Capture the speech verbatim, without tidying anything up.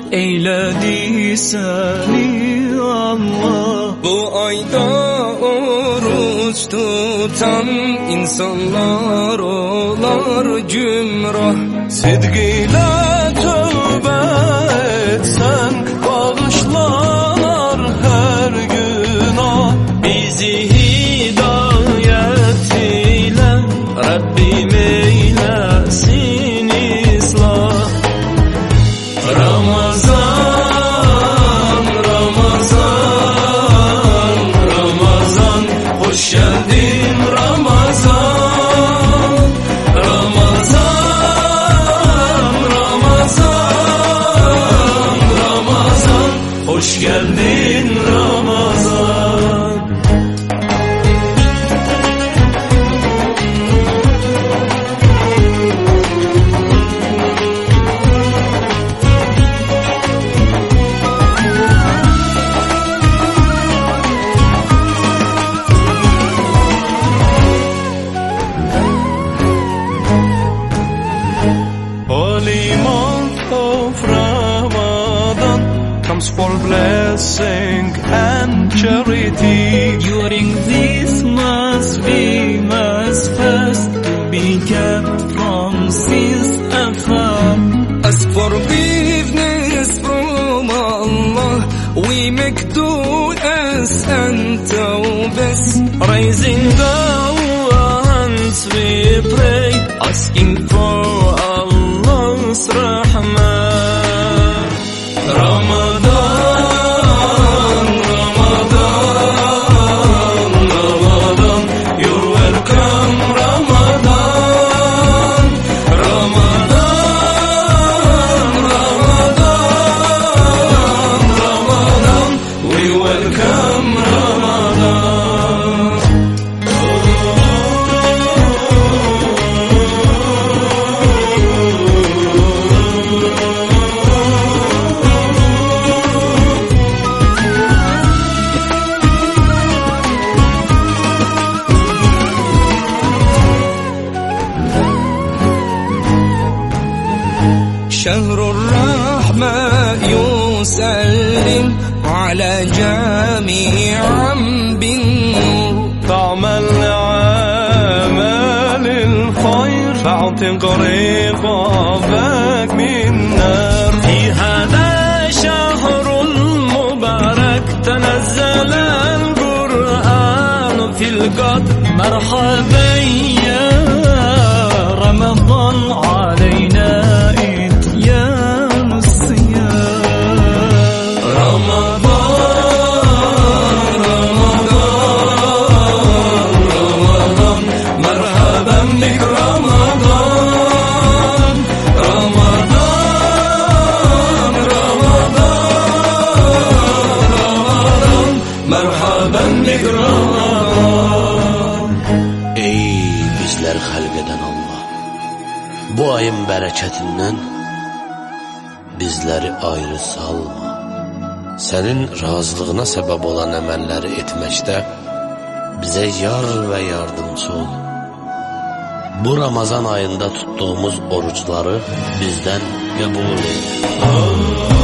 eyledi seni Allah. Bu ayda oruç tutan insanlar olar cümrah. Sidgiyle tövbe etsen bağışlar her günah. Bizi hidayet ile Rabbim eylesin ıslah. Ramazan, Ramazan, Ramazan, hoş geldin Ramazan. Ramazan, Ramazan, Ramazan, hoş geldin Ramazan. Holy month of Ramadan comes for blessing and charity. During this month we must fast to be kept from sins afar. Ask forgiveness from Allah, we make du'as and tawbas. Raising our hands we pray, asking for Allah's rahmah. Ramadan, Ramadan, Ramadan, you're welcome Ramadan. Ramadan, Ramadan, Ramadan, we welcome Ramadan. شهر الرحمة يسلم على جميع بالنور. تعمل عمل الخير فاعتق رقابك من نار. في هذا شهر المبارك تنزل القرآن في القدر. مرحبا يا رمضان علينا إتيان الصيام. رمضان، رمضان، رمضان، مرحبا بك رمضان. رمضان، رمضان، رمضان، مرحبا بك رمضان. Ey bizler halk eden Allah, bu ayın bereketinden bizleri ayrı salma. Senin razılığına sebep olan emelleri etmekte bize yar ve yardımcı ol. Bu Ramazan ayında tuttuğumuz oruçları bizden kabul et.